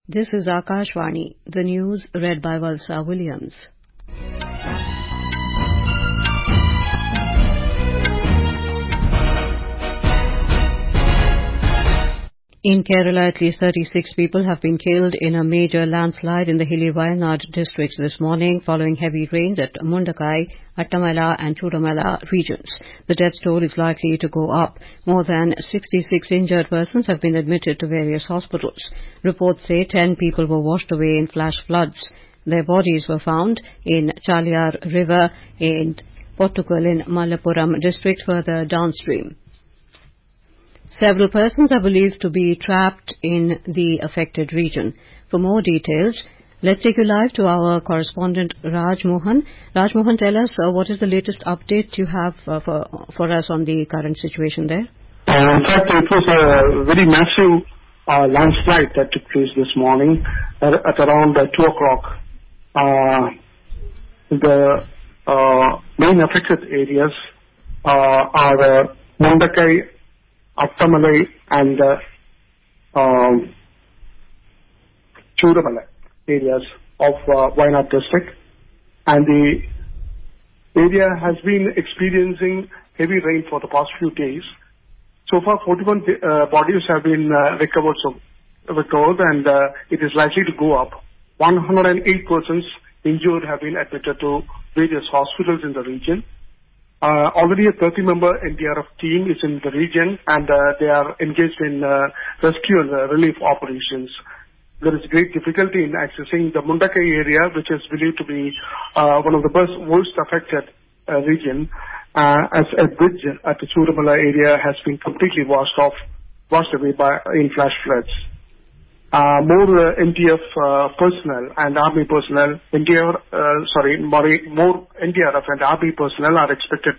This is Akashvani, the news read by Valsa Williams. In Kerala, at least 36 people have been killed in a major landslide in the hilly Wayanad districts this morning following heavy rains at Mundakai, Attamala and Chudamala regions. The death toll is likely to go up. More than 66 injured persons have been admitted to various hospitals. Reports say 10 people were washed away in flash floods. Their bodies were found in Chaliyar River in Pottukal in Malappuram district further downstream. Several persons are believed to be trapped in the affected region. For more details, let's take you live to our correspondent Raj Mohan. Raj Mohan, tell us what is the latest update you have for us on the current situation there? In fact, it was a very massive landslide that took place this morning at around 2 o'clock. The main affected areas are Mundakai, Attamalai and Chudamala areas of Wayanad district, and the area has been experiencing heavy rain for the past few days. So far 41 bodies have been recovered and it is likely to go up. 108 persons injured have been admitted to various hospitals in the region. Already a 30-member NDRF team is in the region and they are engaged in rescue and relief operations. There is great difficulty in accessing the Mundakai area, which is believed to be one of the worst affected region, as a bridge at the Chudamala area has been completely washed away in flash floods. More NDF personnel and army personnel, more NDRF and army personnel are expected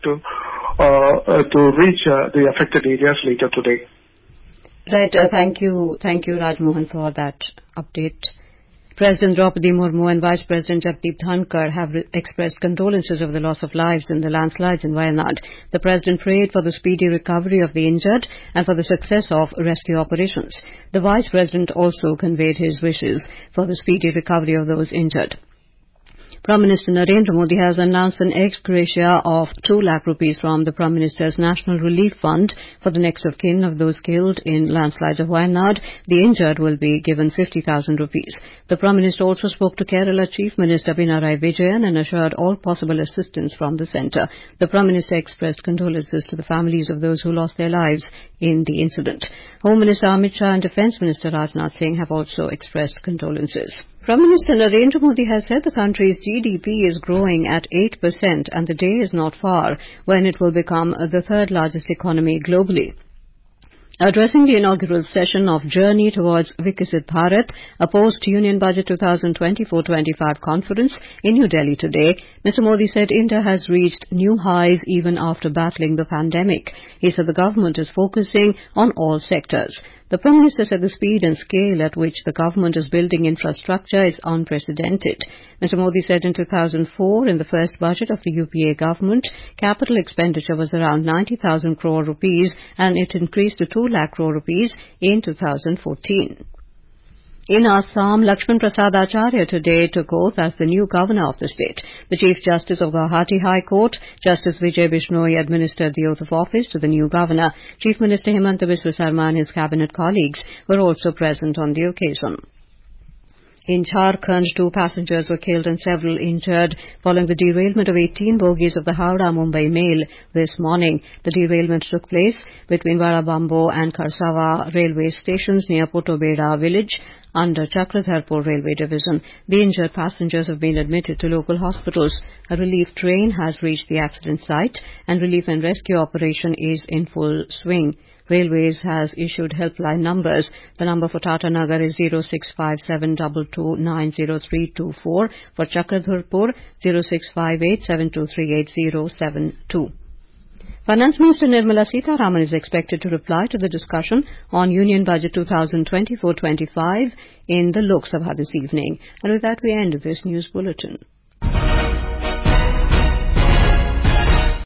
to reach the affected areas later today. Right. Thank you, Raj Mohan, for that update. President Draupadi Murmu and Vice President Jagdeep Dhankar have expressed condolences over the loss of lives in the landslides in Wayanad. The President prayed for the speedy recovery of the injured and for the success of rescue operations. The Vice President also conveyed his wishes for the speedy recovery of those injured. Prime Minister Narendra Modi has announced an ex gratia of 2 lakh rupees from the Prime Minister's National Relief Fund for the next of kin of those killed in landslides of Wayanad. The injured will be given 50,000 rupees. The Prime Minister also spoke to Kerala Chief Minister Pinarayi Vijayan and assured all possible assistance from the centre. The Prime Minister expressed condolences to the families of those who lost their lives in the incident. Home Minister Amit Shah and Defence Minister Rajnath Singh have also expressed condolences. Prime Minister Narendra Modi has said the country's GDP is growing at 8% and the day is not far when it will become the third largest economy globally. Addressing the inaugural session of Journey Towards Viksit Bharat, a post-Union Budget 2024-25 conference in New Delhi today, Mr. Modi said India has reached new highs even after battling the pandemic. He said the government is focusing on all sectors. The Prime Minister said the speed and scale at which the government is building infrastructure is unprecedented. Mr. Modi said in 2004, in the first budget of the UPA government, capital expenditure was around 90,000 crore rupees and it increased to 2 lakh crore rupees in 2014. In Assam, Lakshman Prasad Acharya today took oath as the new governor of the state. The Chief Justice of Guwahati High Court, Justice Vijay Bishnoi, administered the oath of office to the new governor. Chief Minister Himanta Biswa Sarma and his cabinet colleagues were also present on the occasion. In Jharkhand, 2 passengers were killed and several injured following the derailment of 18 bogies of the Howrah-Mumbai Mail this morning. The derailment took place between Varabambo and Karsawa railway stations near Potobeda village under Chakradharpur railway division. The injured passengers have been admitted to local hospitals. A relief train has reached the accident site and relief and rescue operation is in full swing. Railways has issued helpline numbers. The number for Tata Nagar is 065722903224. For Chakradharpur, 0658723872. Finance Minister Nirmala Sitharaman is expected to reply to the discussion on Union Budget 2024-25 in the Lok Sabha this evening. And with that, we end this news bulletin.